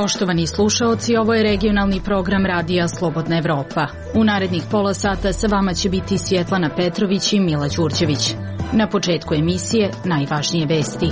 Poštovani slušaoci, ovo je regionalni program Radija Slobodna Evropa. U narednih pola sata sa vama će biti Svjetlana Petrović i Mila Đurđević. Na početku emisije najvažnije vesti.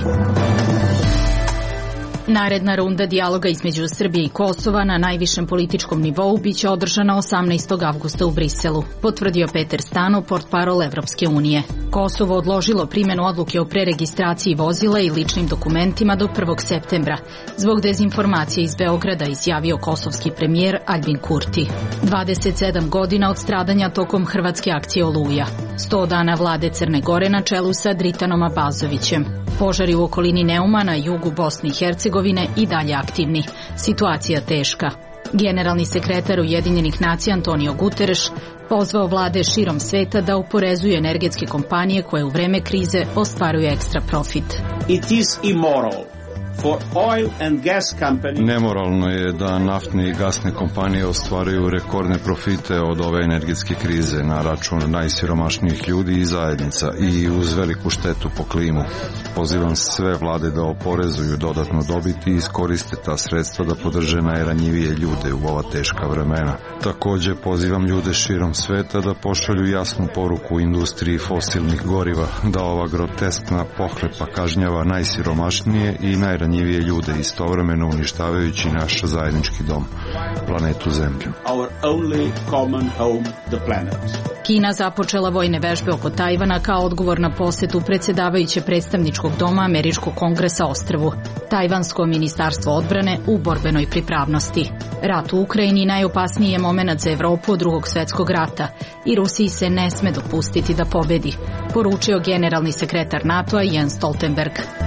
Naredna runda dijaloga između Srbije i Kosova na najvišem političkom nivou biće održana 18. avgusta u Briselu, potvrdio Peter Stano, portparol Evropske unije. Kosovo odložilo primjenu odluke o preregistraciji vozila i ličnim dokumentima do 1. septembra. Zbog dezinformacije iz Beograda izjavio kosovski premijer Aljbin Kurti. 27 godina od stradanja tokom hrvatske akcije Oluja. 100 dana vlade Crne Gore na čelu sa Dritanom Abazovićem. Požari u okolini Neuma na jugu Bosne i Hercegovine i dalje aktivni. Situacija teška. Generalni sekretar Ujedinjenih nacija Antonio Guterres pozvao vlade širom sveta da oporezuju energetske kompanije koje u vreme krize ostvaruju ekstra profit. It is immoral for oil and gas companies. Nemoralno je da naftne i gasne kompanije ostvaruju rekordne profite od ove energetske krize na račun najsiromašnijih ljudi i zajednica i uz veliku štetu po klimu. Pozivam sve vlade da oporezuju dodatno dobit i iskoriste ta sredstva da podrže najranjivije ljude u ova teška vremena. Također pozivam ljude širom sveta da pošalju jasnu poruku industriji fosilnih goriva da ova groteskna pohlepa kažnjava najsiromašnije i najranjivije ljude, istovremeno uništavajući naš zajednički dom, planetu Zemlju. Our only common home, the planet. Kina započela vojne vežbe oko Tajvana kao odgovor na posetu predsjedavajuće predstavničkog doma Američkog kongresa ostrvu. Tajvansko ministarstvo odbrane u borbenoj pripravnosti. Rat u Ukrajini najopasniji je moment za Evropu od Drugog svjetskog rata i Rusiji se ne sme dopustiti da pobedi, poručio generalni sekretar NATO-a Jens Stoltenberg.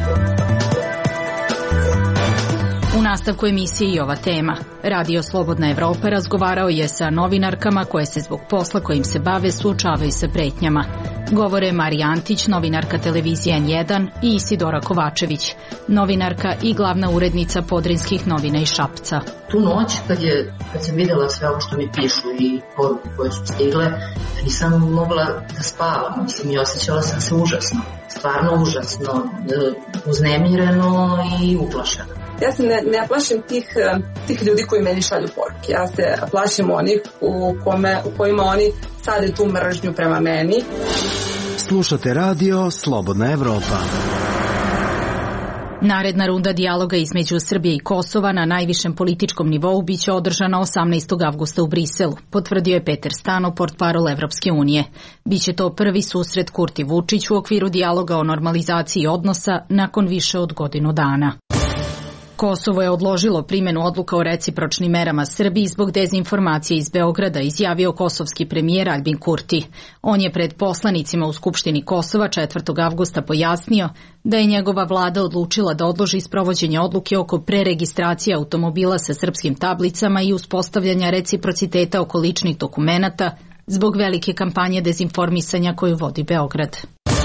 U nastavku emisije i ova tema. Radio Slobodna Evropa razgovarao je sa novinarkama koje se zbog posla kojim se bave suočavaju sa pretnjama. Govore Marija Antić, novinarka televizije N1 i Isidora Kovačević, novinarka i glavna urednica Podrinskih novina iz Šapca. Tu noć kad sam vidjela sve ovo što mi pišu i poruke koje su stigle, nisam mogla da spavam. Mislim, i osjećala sam se užasno. Stvarno užasno, uznemireno i uplašeno. Ja se ne plašim tih ljudi koji meni šalju poruke. Ja se plašim onih u kojima oni sade tu mržnju prema meni. Slušate radio Slobodna Evropa. Naredna runda dijaloga između Srbije i Kosova na najvišem političkom nivou biće održana 18. avgusta u Briselu, potvrdio je Peter Stano, portparol Evropske unije. Biće to prvi susret Kurti Vučić u okviru dijaloga o normalizaciji odnosa nakon više od godinu dana. Kosovo je odložilo primjenu odluka o recipročnim merama Srbiji zbog dezinformacije iz Beograda, izjavio kosovski premijer Aljbin Kurti. On je pred poslanicima u Skupštini Kosova 4. avgusta pojasnio da je njegova vlada odlučila da odloži sprovođenje odluke oko preregistracije automobila sa srpskim tablicama i uspostavljanja reciprociteta oko ličnih dokumenata zbog velike kampanje dezinformisanja koju vodi Beograd.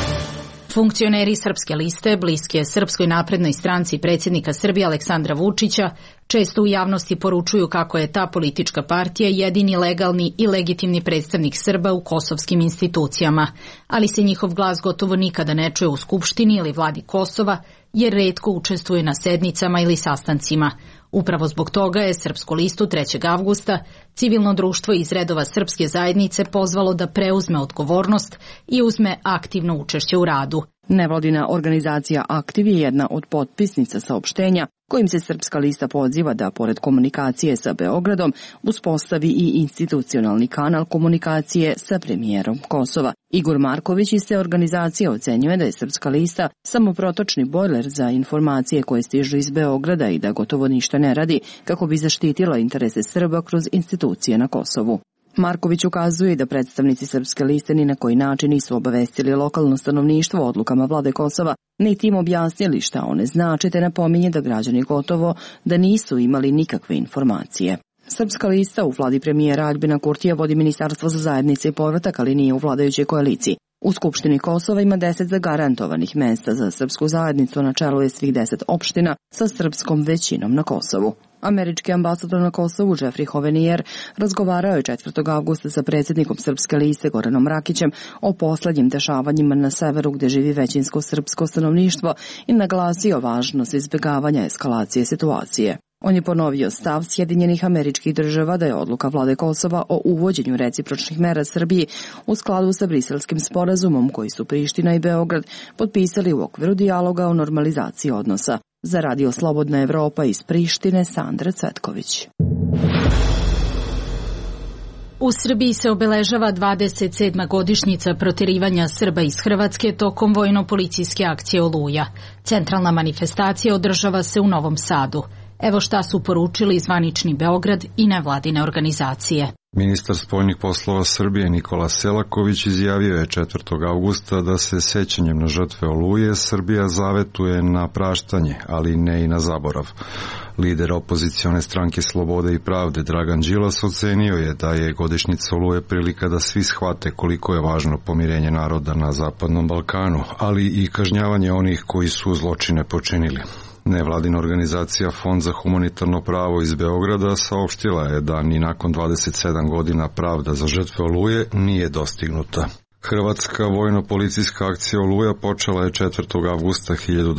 Funkcioneri Srpske liste, bliske Srpskoj naprednoj stranci predsjednika Srbije Aleksandra Vučića, često u javnosti poručuju kako je ta politička partija jedini legalni i legitimni predstavnik Srba u kosovskim institucijama, ali se njihov glas gotovo nikada ne čuje u Skupštini ili vladi Kosova, jer retko učestvuje na sednicama ili sastancima. Upravo zbog toga je Srpsku listu 3. avgusta civilno društvo iz redova srpske zajednice pozvalo da preuzme odgovornost i uzme aktivno učešće u radu. Nevladina organizacija Aktiv je jedna od potpisnica saopštenja kojim se Srpska lista poziva da, pored komunikacije sa Beogradom, uspostavi i institucionalni kanal komunikacije sa premijerom Kosova. Igor Marković iz te organizacije ocenjuje da je Srpska lista samo protočni bojler za informacije koje stižu iz Beograda i da gotovo ništa ne radi kako bi zaštitila interese Srba kroz institucije na Kosovu. Marković ukazuje da predstavnici Srpske liste ni na koji način nisu obavestili lokalno stanovništvo o odlukama vlade Kosova, niti im objasnili šta one znače, te napominje da građani gotovo da nisu imali nikakve informacije. Srpska lista u vladi premijera Aljbina Kurtija vodi Ministarstvo za zajednice i povratak, ali nije u vladajućoj koaliciji. U Skupštini Kosova ima 10 zagarantovanih mesta za srpsku zajednicu, na čelu je svih 10 opština sa srpskom većinom na Kosovu. Američki ambasador na Kosovu Jeffrey Hovenier razgovarao je 4. avgusta sa predsjednikom Srpske liste Goranom Rakićem o poslednjim dešavanjima na severu gdje živi većinsko srpsko stanovništvo i naglasio važnost izbjegavanja eskalacije situacije. On je ponovio stav Sjedinjenih Američkih Država da je odluka vlade Kosova o uvođenju recipročnih mera Srbiji u skladu sa Briselskim sporazumom koji su Priština i Beograd potpisali u okviru dijaloga o normalizaciji odnosa. Za Radio Slobodna Evropa iz Prištine, Sandra Cvetković. U Srbiji se obeležava 27. godišnjica protjerivanja Srba iz Hrvatske tokom vojno-policijske akcije Oluja. Centralna manifestacija održava se u Novom Sadu. Evo šta su poručili zvanični Beograd i nevladine organizacije. Ministar spoljnih poslova Srbije Nikola Selaković izjavio je 4. avgusta da se sećanjem na žrtve Oluje Srbija zavetuje na praštanje, ali ne i na zaborav. Lider opozicione stranke Slobode i pravde Dragan Đilas ocenio je da je godišnjica Oluje prilika da svi shvate koliko je važno pomirenje naroda na Zapadnom Balkanu, ali i kažnjavanje onih koji su zločine počinili. Nevladina organizacija Fond za humanitarno pravo iz Beograda saopštila je da ni nakon 27 godina pravda za žrtve Oluje nije dostignuta. Hrvatska vojno-policijska akcija Oluja počela je 4. avgusta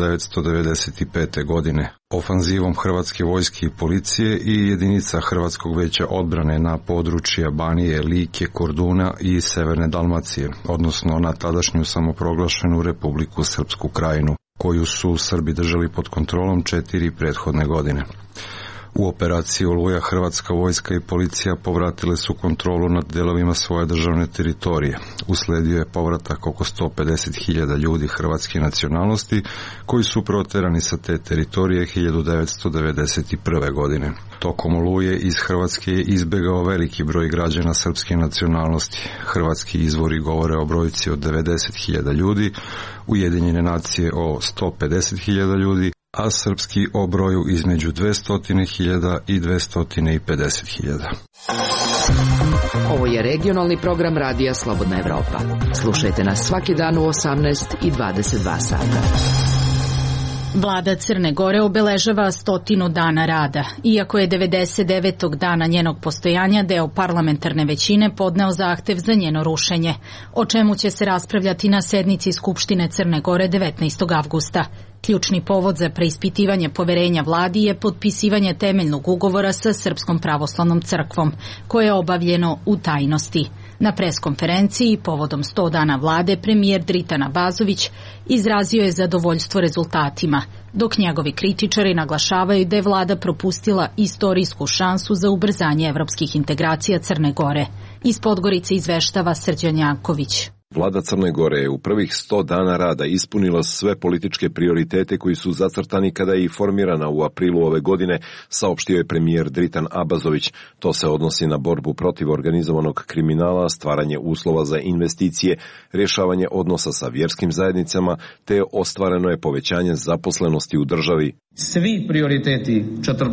1995. godine. Ofanzivom Hrvatske vojske i policije i jedinica Hrvatskog veća odbrane na područja Banije, Like, Korduna i Severne Dalmacije, odnosno na tadašnju samoproglašenu Republiku Srpsku Krajinu, koju su Srbi držali pod kontrolom 4 prethodne godine. U operaciji Oluja Hrvatska vojska i policija povratile su kontrolu nad delovima svoje državne teritorije. Usledio je povratak oko 150.000 ljudi hrvatske nacionalnosti koji su proterani sa te teritorije 1991. godine. Tokom Oluje iz Hrvatske je izbegao veliki broj građana srpske nacionalnosti. Hrvatski izvori govore o brojci od 90.000 ljudi, Ujedinjene nacije o 150.000 ljudi, a srpski o broju između 200.000 i 250.000. Ovo je regionalni program Radija Slobodna Evropa. Slušajte nas svaki dan u 18 i 22 sata. Vlada Crne Gore obeležava 100 dana rada. Iako je 99. dana njenog postojanja deo parlamentarne većine podneo zahtev za njeno rušenje, o čemu će se raspravljati na sednici Skupštine Crne Gore 19. avgusta. Ključni povod za preispitivanje poverenja vladi je potpisivanje temeljnog ugovora sa Srpskom pravoslavnom crkvom, koje je obavljeno u tajnosti. Na preskonferenciji povodom 100 dana vlade premijer Dritan Abazović izrazio je zadovoljstvo rezultatima, dok njegovi kritičari naglašavaju da je vlada propustila istorijsku šansu za ubrzanje evropskih integracija Crne Gore. Iz Podgorice izveštava Srđan Janković. Vlada Crne Gore je u prvih 100 dana rada ispunila sve političke prioritete koji su zacrtani kada je i formirana u aprilu ove godine, saopštio je premijer Dritan Abazović. To se odnosi na borbu protiv organizovanog kriminala, stvaranje uslova za investicije, rješavanje odnosa sa vjerskim zajednicama, te ostvareno je povećanje zaposlenosti u državi. Svi prioriteti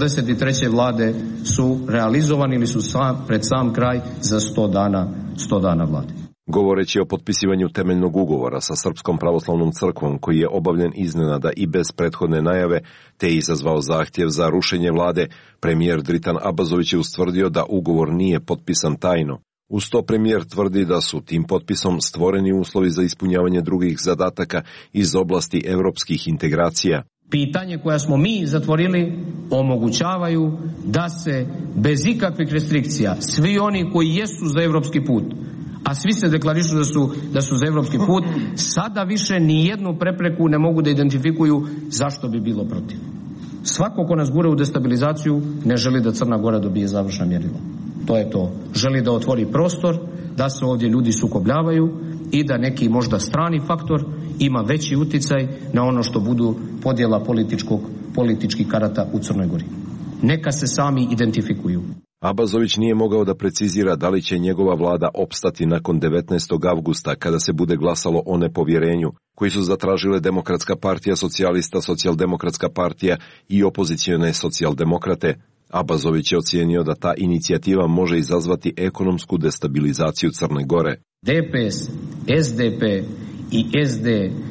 43. vlade su realizovani ili su pred sam kraj za 100 dana vlade. Govoreći o potpisivanju temeljnog ugovora sa Srpskom pravoslavnom crkvom, koji je obavljen iznenada i bez prethodne najave, te je izazvao zahtjev za rušenje vlade, premijer Dritan Abazović je ustvrdio da ugovor nije potpisan tajno. Uz to premijer tvrdi da su tim potpisom stvoreni uslovi za ispunjavanje drugih zadataka iz oblasti evropskih integracija. Pitanje koja smo mi zatvorili omogućavaju da se bez ikakvih restrikcija svi oni koji jesu za evropski put, a svi se deklarišu da su za evropski put, sada više ni jednu prepreku ne mogu da identifikuju zašto bi bilo protiv. Svako ko nas gura u destabilizaciju ne želi da Crna Gora dobije završna mjerila. To je to. Želi da otvori prostor, da se ovdje ljudi sukobljavaju i da neki možda strani faktor ima veći uticaj na ono što budu podjela političkih karata u Crnoj Gori. Neka se sami identifikuju. Abazović nije mogao da precizira da li će njegova vlada opstati nakon 19. avgusta kada se bude glasalo o nepovjerenju, koji su zatražile Demokratska partija socijalista, Socijaldemokratska partija i opozicione socijaldemokrate. Abazović je ocijenio da ta inicijativa može izazvati ekonomsku destabilizaciju Crne Gore. DPS, SDP i SD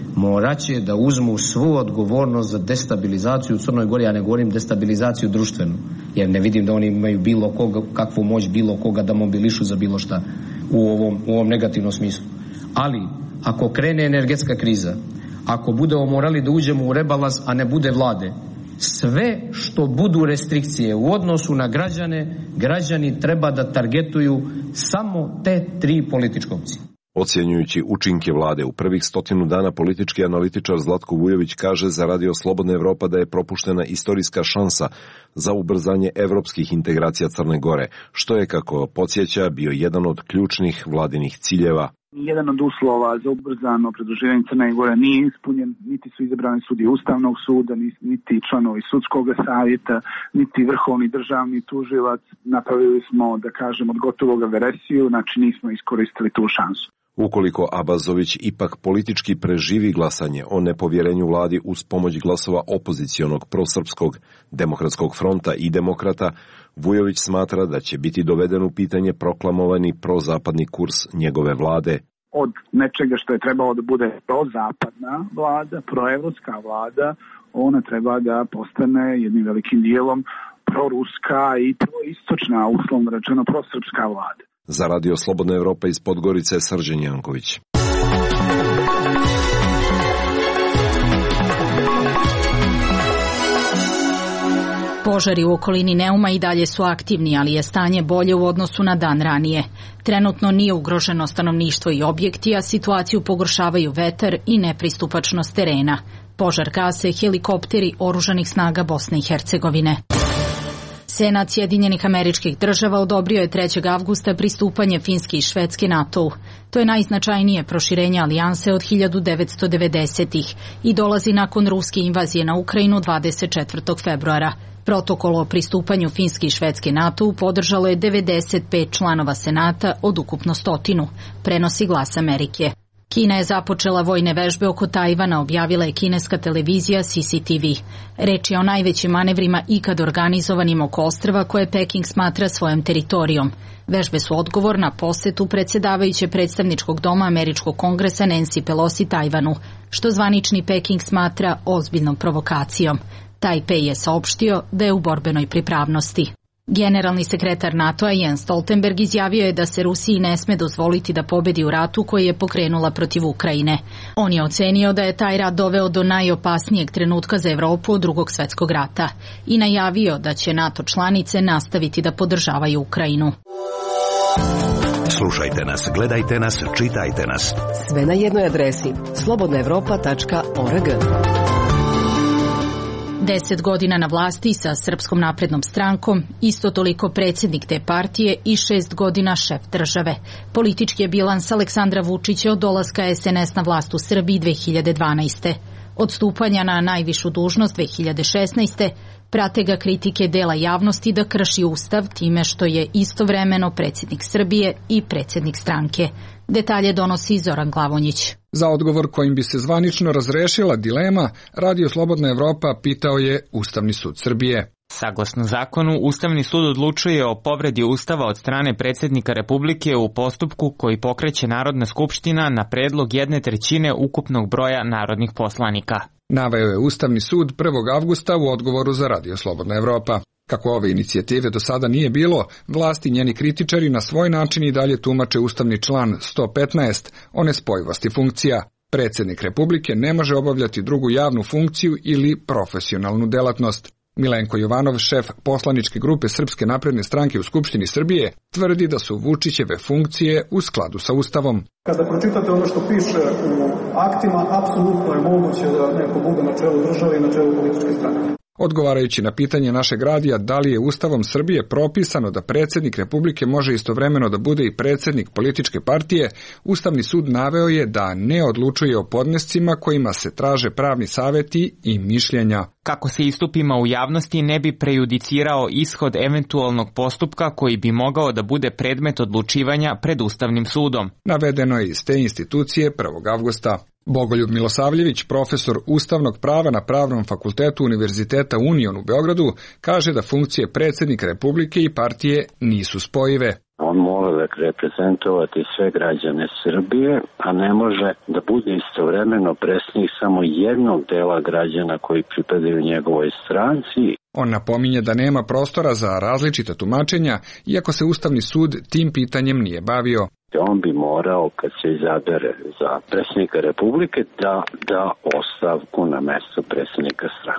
moraće da uzmu svu odgovornost za destabilizaciju u Crnoj Gori, ja ne govorim destabilizaciju društvenu, jer ne vidim da oni imaju bilo koga, kakvu moć bilo koga da mobilišu za bilo šta u ovom negativnom smislu. Ali, ako krene energetska kriza, ako budemo morali da uđemo u rebalans, a ne bude vlade, sve što budu restrikcije u odnosu na građane, građani treba da targetuju samo te 3 političke opcije. Ocjenjujući učinke vlade u prvih 100 dana, politički analitičar Zlatko Vujović kaže za Radio Slobodna Evropa da je propuštena istorijska šansa za ubrzanje evropskih integracija Crne Gore, što je, kako podsjeća, bio jedan od ključnih vladinih ciljeva. Jedan od uslova za ubrzano pridruživanje Crne Gore nije ispunjen, niti su izabrani sudije Ustavnog suda, niti članovi Sudskog savjeta, niti vrhovni državni tužilac. Napravili smo, da kažem, od gotovog veresiju, znači nismo iskoristili tu šansu. Ukoliko Abazović ipak politički preživi glasanje o nepovjerenju vladi uz pomoć glasova opozicionog prosrpskog Demokratskog fronta i Demokrata, Vujović smatra da će biti doveden u pitanje proklamovani prozapadni kurs njegove vlade. Od nečega što je trebalo da bude prozapadna vlada, proevropska vlada, ona treba da postane jednim velikim dijelom proruska i proistočna, uslovno rečeno prosrpska vlada. Za Radio Slobodna Evropa iz Podgorice, Srđan Janković. Požari u okolini Neuma i dalje su aktivni, ali je stanje bolje u odnosu na dan ranije. Trenutno nije ugroženo stanovništvo i objekti, a situaciju pogoršavaju vetar i nepristupačnost terena. Požar gase helikopteri oružanih snaga Bosne i Hercegovine. Senat Sjedinjenih Američkih Država odobrio je 3. avgusta pristupanje Finske i Švedske NATO-u. To je najznačajnije proširenje alijanse od 1990-ih i dolazi nakon ruske invazije na Ukrajinu 24. februara. Protokol o pristupanju Finske i Švedske NATO-u podržalo je 95 članova Senata od ukupno 100, prenosi Glas Amerike. Kina je započela vojne vežbe oko Tajvana, objavila je kineska televizija CCTV. Reč je o najvećim manevrima ikad organizovanim oko ostrva koje Peking smatra svojom teritorijom. Vežbe su odgovor na posetu predsjedavajuće predstavničkog doma Američkog kongresa Nancy Pelosi Tajvanu, što zvanični Peking smatra ozbiljnom provokacijom. Tajpej je saopštio da je u borbenoj pripravnosti. Generalni sekretar NATO-a Jens Stoltenberg izjavio je da se Rusiji ne sme dozvoliti da pobedi u ratu koji je pokrenula protiv Ukrajine. On je ocenio da je taj rat doveo do najopasnijeg trenutka za Evropu od Drugog svjetskog rata i najavio da će NATO članice nastaviti da podržavaju Ukrajinu. Slušajte nas, gledajte nas, čitajte nas. Sve na jednoj adresi slobodnaevropa.org. 10 godina na vlasti sa Srpskom naprednom strankom, isto toliko predsjednik te partije i 6 godina šef države. Politički je bilans Aleksandra Vučića od dolaska SNS na vlast u Srbiji 2012. Od stupanja na najvišu dužnost 2016. prate ga kritike dela javnosti da krši ustav time što je istovremeno predsjednik Srbije i predsjednik stranke. Detalje donosi Zoran Glavonjić. Za odgovor kojim bi se zvanično razrešila dilema, Radio Slobodna Evropa pitao je Ustavni sud Srbije. Saglasno zakonu, Ustavni sud odlučuje o povredi Ustava od strane predsjednika Republike u postupku koji pokreće Narodna skupština na predlog 1/3 ukupnog broja narodnih poslanika. Naveo je Ustavni sud 1. avgusta u odgovoru za Radio Slobodna Evropa. Kako ove inicijative do sada nije bilo, vlasti i njeni kritičari na svoj način i dalje tumače ustavni član 115 o nespojivosti funkcija. Predsjednik Republike ne može obavljati drugu javnu funkciju ili profesionalnu delatnost. Milenko Jovanov, šef poslaničke grupe Srpske napredne stranke u Skupštini Srbije, tvrdi da su Vučićeve funkcije u skladu sa Ustavom. Kada pročitate ono što piše u aktima, apsolutno je moguće da neko bude na čelu države i na čelu političke stranke. Odgovarajući na pitanje našeg radija da li je Ustavom Srbije propisano da predsjednik Republike može istovremeno da bude i predsjednik političke partije, Ustavni sud naveo je da ne odlučuje o podnescima kojima se traže pravni savjeti i mišljenja. Kako se istupima u javnosti ne bi prejudicirao ishod eventualnog postupka koji bi mogao da bude predmet odlučivanja pred Ustavnim sudom. Navedeno je iz te institucije 1. avgusta. Bogoljub Milosavljević, profesor ustavnog prava na Pravnom fakultetu Univerziteta Union u Beogradu, kaže da funkcije predsjednika Republike i partije nisu spojive. On mora da reprezentovati sve građane Srbije, a ne može da bude istovremeno predsjednik samo jednog dela građana koji pripadaju njegovoj stranci. On napominje da nema prostora za različita tumačenja, iako se Ustavni sud tim pitanjem nije bavio. On bi morao, kad se izabere za predsjednika Republike, da ostavku na mesto predsjednika stranke.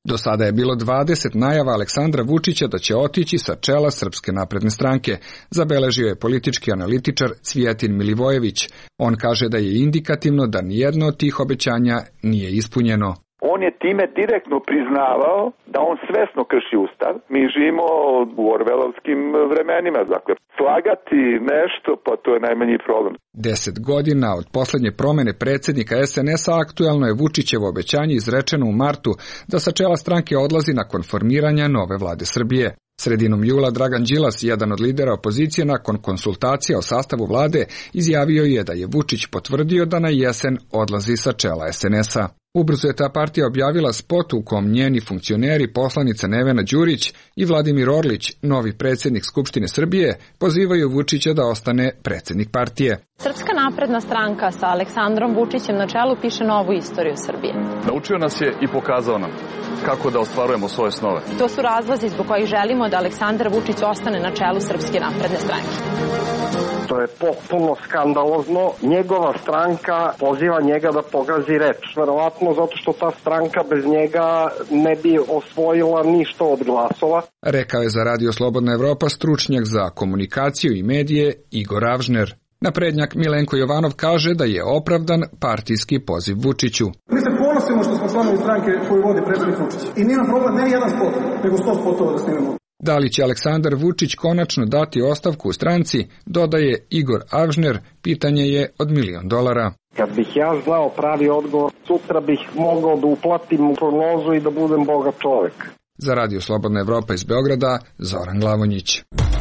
Do sada je bilo 20 najava Aleksandra Vučića da će otići sa čela Srpske napredne stranke, zabeležio je politički analitičar Cvijetin Milivojević. On kaže da je indikativno da nijedno od tih obećanja nije ispunjeno. On je time direktno priznavao da on svesno krši ustav. Mi živimo u orvelovskim vremenima, dakle slagati nešto, pa to je najmanji problem. 10 godina od poslednje promene predsjednika SNS-a aktuelno je Vučićevo obećanje izrečeno u martu da sa čela stranke odlazi nakon formiranja nove vlade Srbije. Sredinom jula Dragan Đilas, jedan od lidera opozicije, nakon konsultacija o sastavu vlade, izjavio je da je Vučić potvrdio da na jesen odlazi sa čela SNS-a. Ubrzo je ta partija objavila spot u kom njeni funkcioneri, poslanica Nevena Đurić i Vladimir Orlić, novi predsjednik Skupštine Srbije, pozivaju Vučića da ostane predsjednik partije. Srpska napredna stranka sa Aleksandrom Vučićem na čelu piše novu istoriju Srbije. Naučio nas je i pokazao nam kako da ostvarujemo svoje snove. To su razlozi zbog kojih želimo da Aleksandar Vučić ostane na čelu Srpske napredne stranke. To je potpuno skandalozno. Njegova stranka poziva njega da pogazi reč. Verovatno zato što ta stranka bez njega ne bi osvojila ništa od glasova. Rekao je za Radio Slobodna Evropa stručnjak za komunikaciju i medije Igor Avžner. Naprednjak Milenko Jovanov kaže da je opravdan partijski poziv Vučiću. Mi se ponosimo što smo članovi stranke koju vodi predsjednik Vučić. I nije nam problem ne jedan spot, nego 100 spotova da snimemo. Da li će Aleksandar Vučić konačno dati ostavku u stranci, dodaje Igor Avžner, pitanje je od $1.000.000. Kad bih ja znao pravi odgovor, sutra bih mogao da uplatim u prognozu i da budem bogat čovek. Za Radio Slobodna Evropa iz Beograda, Zoran Glavonjić.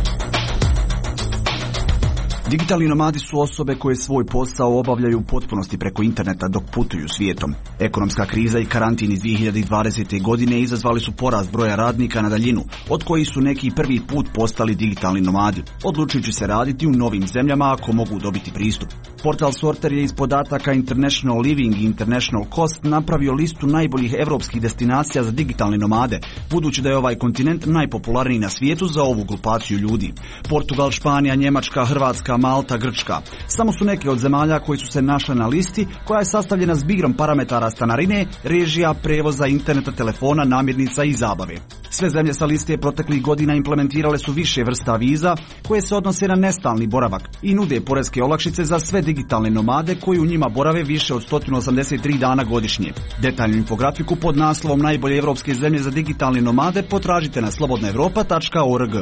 Digitalni nomadi su osobe koje svoj posao obavljaju u potpunosti preko interneta dok putuju svijetom. Ekonomska kriza i karantin iz 2020. godine izazvali su porast broja radnika na daljinu, od kojih su neki prvi put postali digitalni nomadi, odlučujući se raditi u novim zemljama ako mogu dobiti pristup. Portal Sorter je iz podataka International Living i International Cost napravio listu najboljih evropskih destinacija za digitalne nomade, budući da je ovaj kontinent najpopularniji na svijetu za ovu grupaciju ljudi. Portugal, Španija, Njemačka, Hrvatska, Malta, Grčka. Samo su neke od zemalja koji su se našle na listi, koja je sastavljena zbigrom parametara stanarine, režija, prevoza, interneta, telefona, namirnica i zabave. Sve zemlje sa liste proteklih godina implementirale su više vrsta viza koje se odnose na nestalni boravak i nude poreske olakšice za sve digitalne nomade koji u njima borave više od 183 dana godišnje. Detaljnu infografiku pod naslovom Najbolje evropske zemlje za digitalne nomade potražite na slobodnaevropa.org.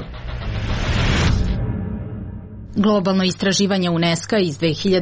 Globalno istraživanje UNESCO iz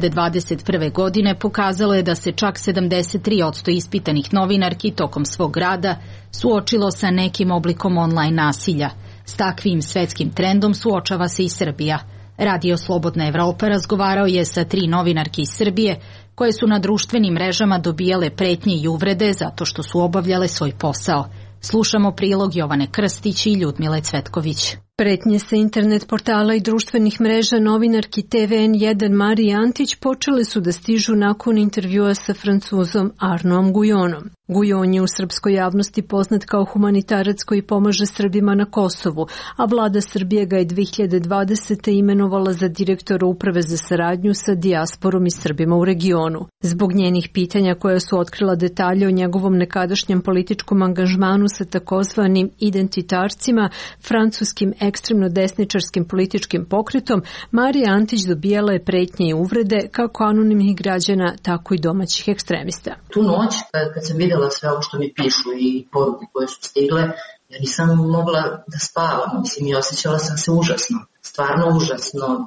2021. godine pokazalo je da se čak 73% ispitanih novinarki tokom svog rada suočilo sa nekim oblikom online nasilja. S takvim svetskim trendom suočava se i Srbija. Radio Slobodna Evropa razgovarao je sa 3 novinarke iz Srbije koje su na društvenim mrežama dobijale pretnje i uvrede zato što su obavljale svoj posao. Slušamo prilog Jovane Krstić i Ljudmile Cvetković. Pretnje sa internet portala i društvenih mreža novinarki TVN1 Mariji Antić počele su da stižu nakon intervjua sa Francuzom Arnaudom Guyonom. Guyon je u srpskoj javnosti poznat kao humanitarac koji pomaže Srbima na Kosovu, a vlada Srbije ga je 2020. imenovala za direktora uprave za saradnju sa dijasporom i Srbima u regionu. Zbog njenih pitanja koja su otkrila detalje o njegovom nekadašnjem političkom angažmanu sa takozvanim identitarcima, francuskim ekstremno desničarskim političkim pokretom, Marija Antić dobijala je pretnje i uvrede kako anonimnih građana, tako i domaćih ekstremista. Tu noć, kad sam videla sve ovo što mi pišu i poruke koje su stigle, ja nisam mogla da spavam, i osjećala sam se užasno, stvarno užasno,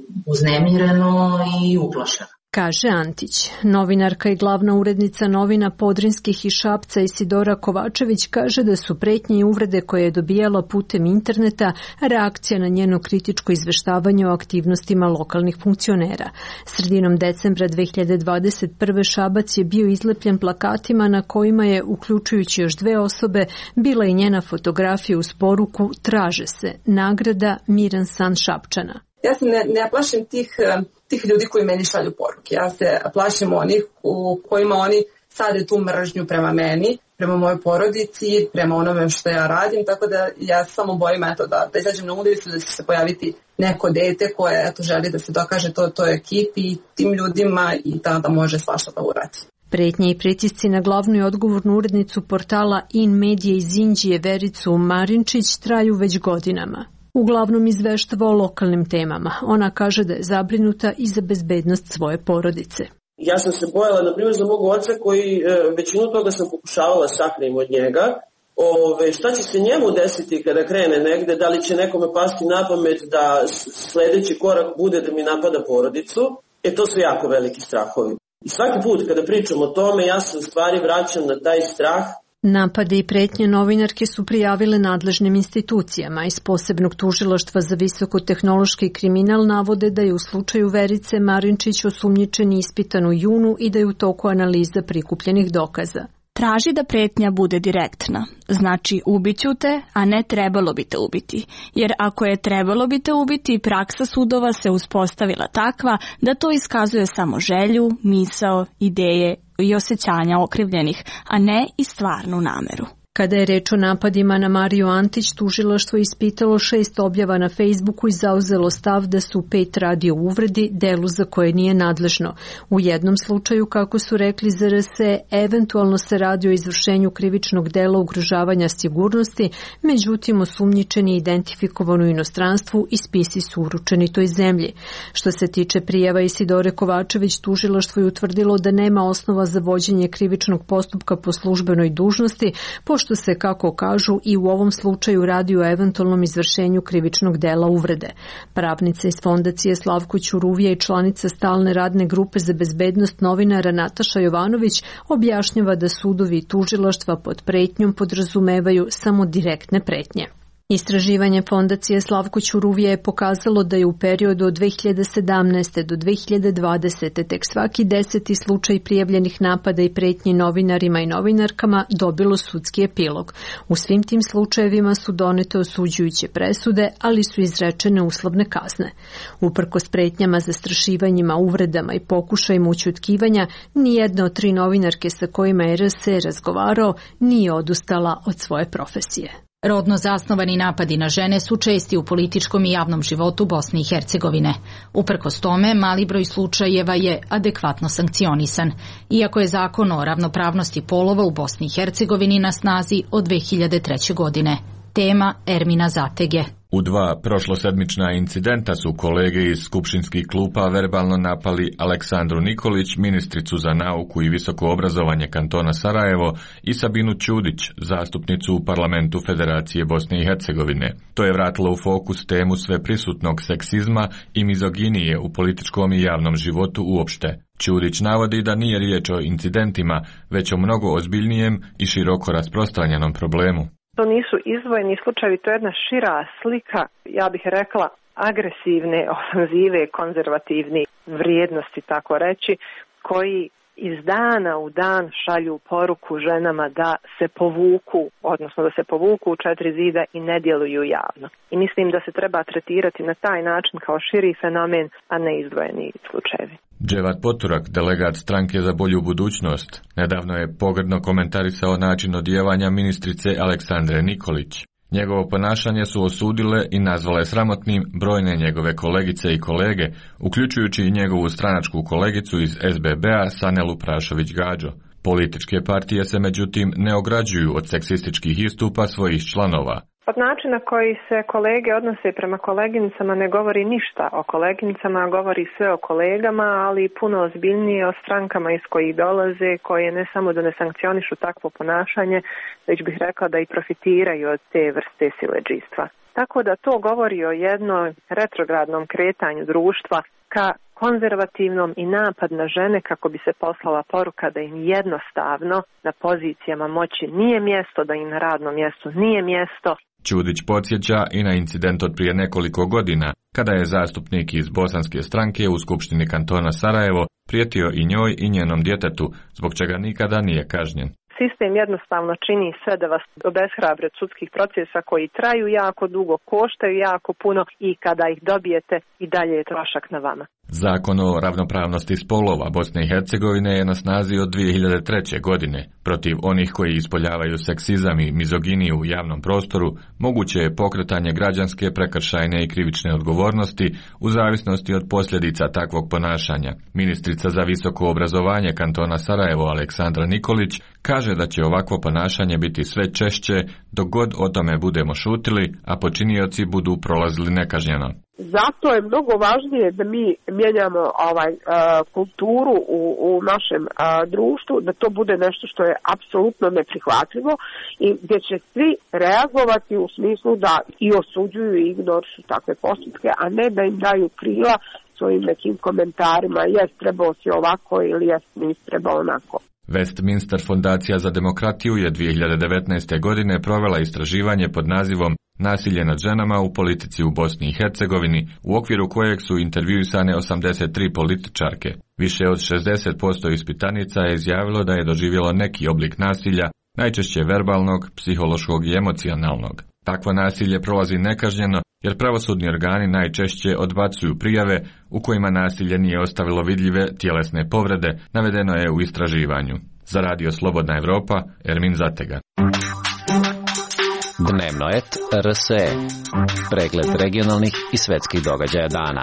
uznemireno i uplašeno. Kaže Antić. Novinarka i glavna urednica novina Podrinskih i Šapca Isidora Kovačević kaže da su pretnje i uvrede koje je dobijala putem interneta reakcija na njeno kritičko izveštavanje o aktivnostima lokalnih funkcionera. Sredinom decembra 2021. Šabac je bio izlepljen plakatima na kojima je, uključujući još 2 osobe, bila i njena fotografija uz poruku "Traže se, nagrada Miran san Šapčana". Ja se ne plašim tih ljudi koji meni šalju poruke. Ja se plašim onih u kojima oni sade tu mržnju prema meni, prema mojoj porodici, prema onome što ja radim, tako da ja samo bojim da izađem na ulicu, da će se pojaviti neko dete koje želi da se dokaže to je ekip i tim ljudima i da može svašta da uradi. Pretnje i pritisci na glavnu i odgovornu urednicu portala In Media iz Inđije Vericu Marinčić traju već godinama. Uglavnom izveštava o lokalnim temama. Ona kaže da je zabrinuta i za bezbednost svoje porodice. Ja sam se bojala, na primjer, za mog oca koji većinu toga sam pokušavala sakrim od njega. Šta će se njemu desiti kada krene negde, da li će nekome pasti na pamet da sledeći korak bude da mi napada porodicu, to su jako veliki strahovi. I svaki put kada pričam o tome, ja se u stvari vraćam na taj strah. Napade i pretnje novinarke su prijavile nadležnim institucijama. Iz posebnog tužilaštva za visokotehnološki kriminal navode da je u slučaju Verice Marinčić osumnjičen i ispitan u junu i da je u toku analiza prikupljenih dokaza. Traži da pretnja bude direktna. Znači ubiću te, a ne trebalo bi te ubiti. Jer ako je trebalo bi te ubiti, praksa sudova se uspostavila takva da to iskazuje samo želju, misao, ideje i osjećanja okrivljenih, a ne i stvarnu nameru. Kada je reč o napadima na Mariju Antić, tužilaštvo ispitalo 6 objava na Facebooku i zauzelo stav da su 5 radi o uvredi, delu za koje nije nadležno. U jednom slučaju, kako su rekli za RS, eventualno se radi o izvršenju krivičnog dela ugrožavanja sigurnosti, međutim osumnjičeni i identifikovan u inostranstvu i spisi su uručeni toj zemlji. Što se tiče prijava Isidore Kovačević, tužilaštvo je utvrdilo da nema osnova za vođenje krivičnog postupka po službenoj dužnosti, pošto se, kako kažu, i u ovom slučaju radi o eventualnom izvršenju krivičnog dela uvrede. Pravnica iz fondacije Slavko Ćuruvija i članica stalne radne grupe za bezbednost novinara Nataša Jovanović objašnjava da sudovi i tužilaštva pod pretnjom podrazumevaju samo direktne pretnje. Istraživanje fondacije Slavko Ćuruvija je pokazalo da je u periodu od 2017. do 2020. tek svaki 10. slučaj prijavljenih napada i pretnji novinarima i novinarkama dobilo sudski epilog. U svim tim slučajevima su donete osuđujuće presude, ali su izrečene uslovne kazne. Uprkos pretnjama, zastrašivanjima, uvredama i pokušajima ućutkivanja, nijedna od 3 novinarke sa kojima je RS razgovarao nije odustala od svoje profesije. Rodno zasnovani napadi na žene su česti u političkom i javnom životu Bosne i Hercegovine. Uprkos tome, mali broj slučajeva je adekvatno sankcionisan, iako je zakon o ravnopravnosti polova u Bosni i Hercegovini na snazi od 2003. godine. Tema Ermina Zatege. U 2 prošlosedmična incidenta su kolege iz skupštinskih klupa verbalno napali Aleksandru Nikolić, ministricu za nauku i visoko obrazovanje kantona Sarajevo, i Sabinu Ćudić, zastupnicu u parlamentu Federacije Bosne i Hercegovine. To je vratilo u fokus temu sveprisutnog seksizma i mizoginije u političkom i javnom životu uopšte. Ćudić navodi da nije riječ o incidentima, već o mnogo ozbiljnijem i široko rasprostranjenom problemu. To nisu izdvojeni slučajevi, to je jedna šira slika, ja bih rekla, agresivne ofanzive, konzervativne vrijednosti, tako reći, koji iz dana u dan šalju poruku ženama da se povuku, odnosno da se povuku u 4 zida i ne djeluju javno. I mislim da se treba tretirati na taj način kao širi fenomen, a ne izdvojeni slučajevi. Dževat Poturak, delegat stranke za bolju budućnost, nedavno je pogrdno komentarisao način odijevanja ministrice Aleksandre Nikolić. Njegovo ponašanje su osudile i nazvale sramotnim brojne njegove kolegice i kolege, uključujući i njegovu stranačku kolegicu iz SBB-a Sanelu Prašović-Gađo. Političke partije se međutim ne ograđuju od seksističkih istupa svojih članova. Od načina koji se kolege odnose prema koleginicama ne govori ništa o koleginicama, govori sve o kolegama, ali puno ozbiljnije o strankama iz kojih dolaze, koje ne samo da ne sankcionišu takvo ponašanje, već bih rekla da i profitiraju od te vrste siledžijstva. Tako da to govori o jednom retrogradnom kretanju društva ka konzervativnom i napad na žene kako bi se poslala poruka da im jednostavno na pozicijama moći nije mjesto, da im na radnom mjestu nije mjesto. Ćudić podsjeća i na incident od prije nekoliko godina, kada je zastupnik iz bosanske stranke u Skupštini kantona Sarajevo prijetio i njoj i njenom djetetu, zbog čega nikada nije kažnjen. Sistem jednostavno čini sve da vas obeshrabre od sudskih procesa koji traju jako dugo, koštaju jako puno i kada ih dobijete i dalje je trošak na vama. Zakon o ravnopravnosti spolova Bosne i Hercegovine je na snazi od 2003. godine. Protiv onih koji ispoljavaju seksizam i mizoginiju u javnom prostoru moguće je pokretanje građanske, prekršajne i krivične odgovornosti u zavisnosti od posljedica takvog ponašanja. Ministrica za visoko obrazovanje kantona Sarajevo Aleksandra Nikolić kaže da će ovakvo ponašanje biti sve češće dok god o tome budemo šutili, a počinioci budu prolazili nekažnjeno. Zato je mnogo važnije da mi mijenjamo kulturu u našem društvu, da to bude nešto što je apsolutno neprihvatljivo i gdje će svi reagovati u smislu da i osuđuju i ignorišu takve postupke, a ne da im daju krila svojim nekim komentarima, jes trebao si ovako ili jes nisi trebao onako. Westminster fondacija za demokratiju je 2019. godine provela istraživanje pod nazivom Nasilje nad ženama u politici u Bosni i Hercegovini, u okviru kojeg su intervjuisane 83 političarke. Više od 60% ispitanica je izjavilo da je doživjelo neki oblik nasilja, najčešće verbalnog, psihološkog i emocionalnog. Takvo nasilje prolazi nekažnjeno jer pravosudni organi najčešće odbacuju prijave u kojima nasilje nije ostavilo vidljive tjelesne povrede, navedeno je u istraživanju. Za Radio Slobodna Evropa, Ermin Zatega. Dnevnoet RSE. Pregled regionalnih i svetskih događaja dana.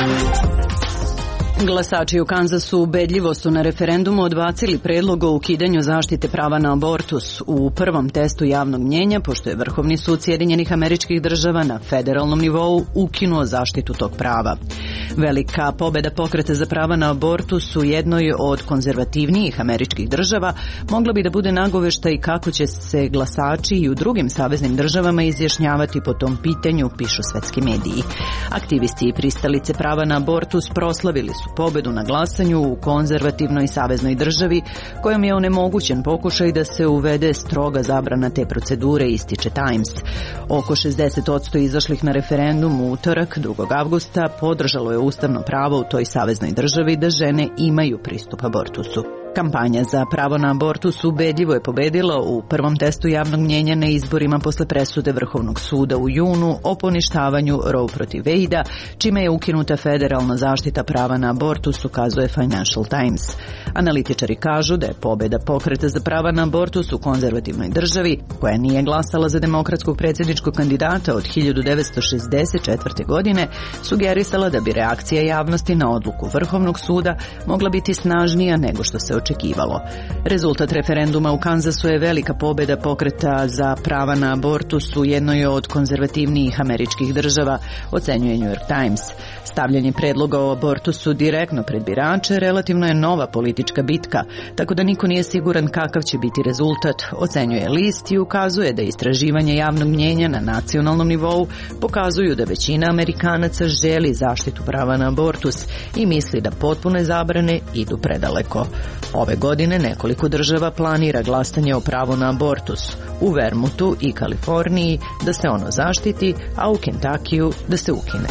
Glasači u Kanzasu ubedljivo su na referendumu odbacili predlog o ukidanju zaštite prava na abortus u prvom testu javnog mnjenja, pošto je Vrhovni sud Sjedinjenih Američkih Država na federalnom nivou ukinuo zaštitu tog prava. Velika pobeda Pokreta za prava na abortus u jednoj od konzervativnijih američkih država mogla bi da bude nagoveštaj kako će se glasači i u drugim saveznim državama izjašnjavati po tom pitanju, pišu svetski mediji. Aktivisti i pristalice prava na abortus proslavili su pobedu na glasanju u konzervativnoj saveznoj državi, kojom je onemogućen pokušaj da se uvede stroga zabrana te procedure, ističe Times. Oko 60% izašlih na referendum u utorak 2. avgusta podržalo je ustavno pravo u toj saveznoj državi da žene imaju pristup abortusu. Kampanja za pravo na abortus ubedljivo je pobedila u prvom testu javnog mnjenja na izborima posle presude Vrhovnog suda u junu o poništavanju Roe protiv Wade-a, čime je ukinuta federalna zaštita prava na abortus, ukazuje Financial Times. Analitičari kažu da je pobeda Pokreta za prava na abortus u konzervativnoj državi, koja nije glasala za demokratskog predsjedničkog kandidata od 1964. godine, sugerisala da bi reakcija javnosti na odluku Vrhovnog suda mogla biti snažnija nego što se očekivalo. Rezultat referenduma u Kanzasu je velika pobeda Pokreta za prava na abortus u jednoj od konzervativnijih američkih država, ocenjuje New York Times. Stavljanje predloga o abortusu direktno pred birače relativno je nova politička bitka, tako da niko nije siguran kakav će biti rezultat, ocenjuje list i ukazuje da istraživanje javnog mnjenja na nacionalnom nivou pokazuju da većina Amerikanaca želi zaštitu prava na abortus i misli da potpune zabrane idu predaleko. Ove godine nekoliko država planira glasanje o pravu na abortus. U Vermontu i Kaliforniji da se ono zaštiti, a u Kentakiju da se ukine.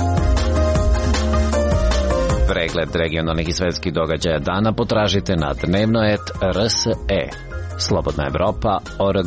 Pregled regionalnih i svetskih događaja dana potražite na Dnevnoet RSE. Slobodna Evropa.org.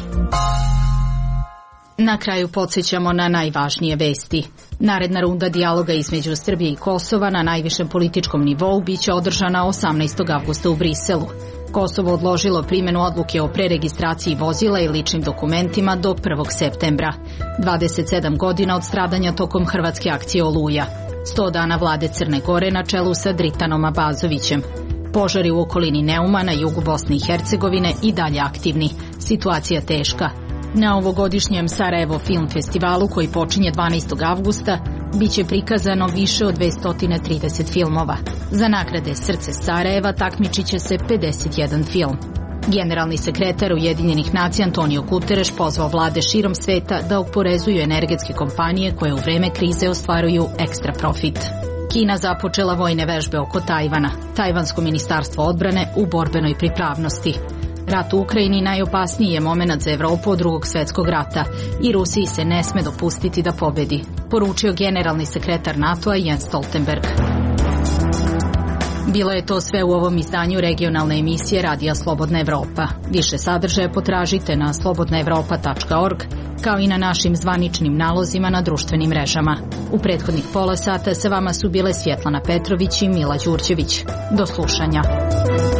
Na kraju podsjećamo na najvažnije vesti. Naredna runda dijaloga između Srbije i Kosova na najvišem političkom nivou biće održana 18. avgusta u Briselu. Kosovo odložilo primjenu odluke o preregistraciji vozila i ličnim dokumentima do 1. septembra. 27 godina od stradanja tokom hrvatske akcije Oluja. 100 dana vlade Crne Gore na čelu sa Dritanom Abazovićem. Požari u okolini Neuma na jugu Bosne i Hercegovine i dalje aktivni. Situacija teška. Na ovogodišnjem Sarajevo Film Festivalu, koji počinje 12. avgusta, biće prikazano više od 230 filmova. Za nagrade Srce Sarajeva takmičit će se 51 film. Generalni sekretar Ujedinjenih nacija Antonio Guterres pozvao vlade širom sveta da oporezuju energetske kompanije koje u vreme krize ostvaruju ekstra profit. Kina započela vojne vežbe oko Tajvana. Tajvansko ministarstvo odbrane u borbenoj pripravnosti. Rat u Ukrajini najopasniji je moment za Evropu od Drugog svjetskog rata i Rusiji se ne sme dopustiti da pobedi, poručio generalni sekretar NATO-a Jens Stoltenberg. Bilo je to sve u ovom izdanju regionalne emisije Radija Slobodna Evropa. Više sadržaja potražite na slobodnaevropa.org, kao i na našim zvaničnim nalozima na društvenim mrežama. U prethodnih pola sata sa vama su bile Svjetlana Petrović i Mila Đurđević. Do slušanja.